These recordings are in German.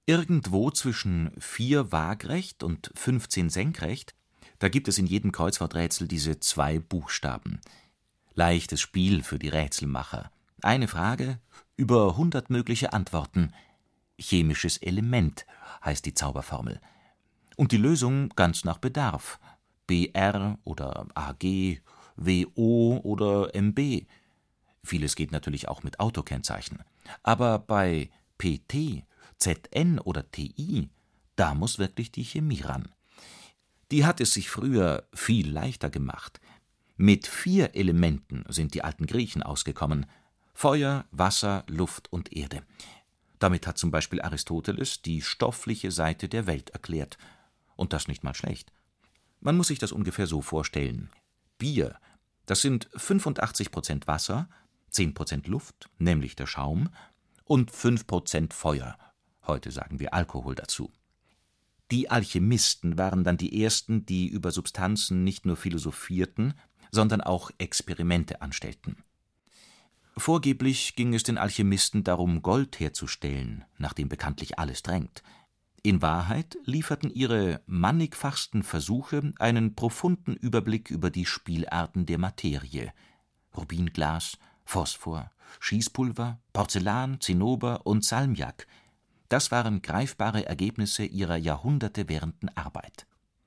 Irgendwo zwischen 4 waagrecht und 15 senkrecht, da gibt es in jedem Kreuzworträtsel diese 2 Buchstaben. Leichtes Spiel für die Rätselmacher. Eine Frage, über 100 mögliche Antworten. Chemisches Element heißt die Zauberformel. Und die Lösung ganz nach Bedarf. BR oder AG, WO oder MB. Vieles geht natürlich auch mit Autokennzeichen. Aber bei PT, ZN oder TI, da muss wirklich die Chemie ran. Die hat es sich früher viel leichter gemacht. Mit 4 Elementen sind die alten Griechen ausgekommen: Feuer, Wasser, Luft und Erde. Damit hat zum Beispiel Aristoteles die stoffliche Seite der Welt erklärt. Und das nicht mal schlecht. Man muss sich das ungefähr so vorstellen: Bier, das sind 85% Wasser, 10% Luft, nämlich der Schaum, und 5% Feuer. Heute sagen wir Alkohol dazu. Die Alchemisten waren dann die ersten, die über Substanzen nicht nur philosophierten, sondern auch Experimente anstellten. Vorgeblich ging es den Alchemisten darum, Gold herzustellen, nach dem bekanntlich alles drängt. In Wahrheit lieferten ihre mannigfachsten Versuche einen profunden Überblick über die Spielarten der Materie: Rubinglas, Phosphor, Schießpulver, Porzellan, Zinnober und Salmiak. Das waren greifbare Ergebnisse ihrer Jahrhunderte währenden Arbeit.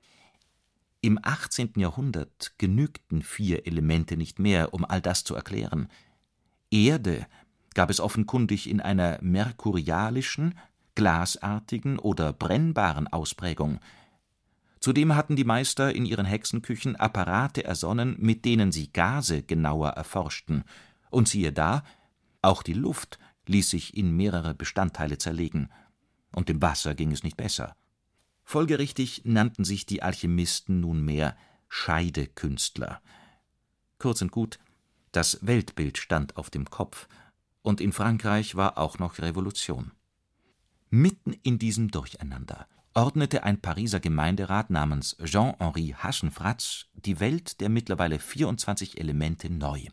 Im 18. Jahrhundert genügten 4 Elemente nicht mehr, um all das zu erklären. Erde gab es offenkundig in einer merkurialischen, glasartigen oder brennbaren Ausprägung. Zudem hatten die Meister in ihren Hexenküchen Apparate ersonnen, mit denen sie Gase genauer erforschten. Und siehe da, auch die Luft ließ sich in mehrere Bestandteile zerlegen. Und dem Wasser ging es nicht besser. Folgerichtig nannten sich die Alchemisten nunmehr Scheidekünstler. Kurz und gut, das Weltbild stand auf dem Kopf, und in Frankreich war auch noch Revolution. Mitten in diesem Durcheinander ordnete ein Pariser Gemeinderat namens Jean-Henri Haschenfratz die Welt der mittlerweile 24 Elemente neu.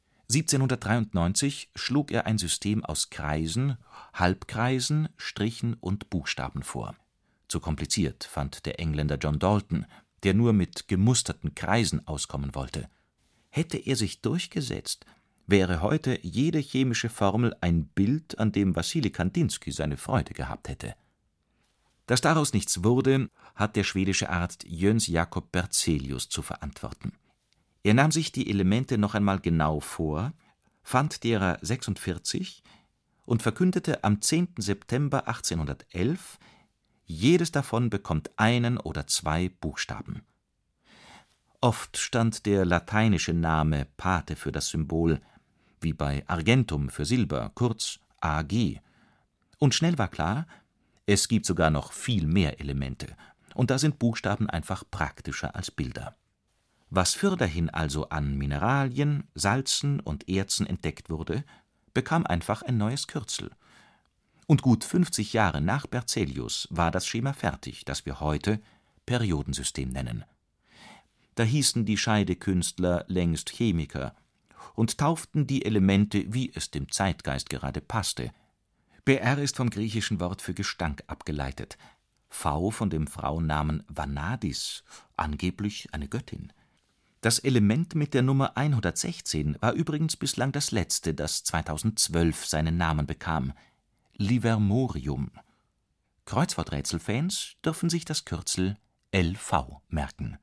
1793 schlug er ein System aus Kreisen, Halbkreisen, Strichen und Buchstaben vor. Zu kompliziert fand der Engländer John Dalton, der nur mit gemusterten Kreisen auskommen wollte. Hätte er sich durchgesetzt, wäre heute jede chemische Formel ein Bild, an dem Wassili Kandinsky seine Freude gehabt hätte. Dass daraus nichts wurde, hat der schwedische Arzt Jöns Jakob Berzelius zu verantworten. Er nahm sich die Elemente noch einmal genau vor, fand derer 46 und verkündete am 10. September 1811, jedes davon bekommt 1 oder 2 Buchstaben. Oft stand der lateinische Name Pate für das Symbol, wie bei Argentum für Silber, kurz AG. Und schnell war klar, es gibt sogar noch viel mehr Elemente, und da sind Buchstaben einfach praktischer als Bilder. Was fürderhin also an Mineralien, Salzen und Erzen entdeckt wurde, bekam einfach ein neues Kürzel. Und gut 50 Jahre nach Berzelius war das Schema fertig, das wir heute Periodensystem nennen. Da hießen die Scheidekünstler längst Chemiker und tauften die Elemente, wie es dem Zeitgeist gerade passte. BR ist vom griechischen Wort für Gestank abgeleitet, V von dem Frauennamen Vanadis, angeblich eine Göttin. Das Element mit der Nummer 116 war übrigens bislang das letzte, das 2012 seinen Namen bekam: Livermorium. Kreuzworträtselfans dürfen sich das Kürzel LV merken.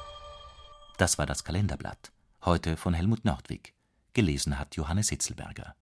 Das war das Kalenderblatt. Heute von Helmut Nordwig. Gelesen hat Johannes Hitzelberger.